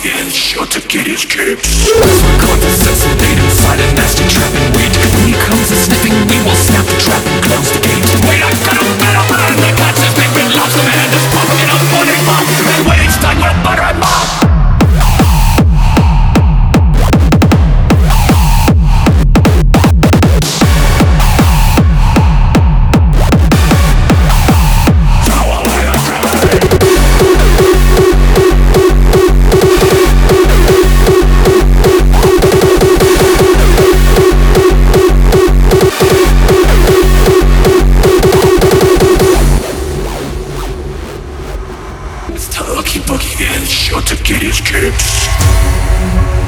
and sure to get his kicks. As we're caught to censor inside a nasty trap and wait. When he comes a sniffing, we will snap the trap and close the gate. Wait, I've got a better plan. The catch has been lost, the man is popping in a morning bomb. And when it's done, you'll butter him up. Lucky Boogie and sure to get his kicks.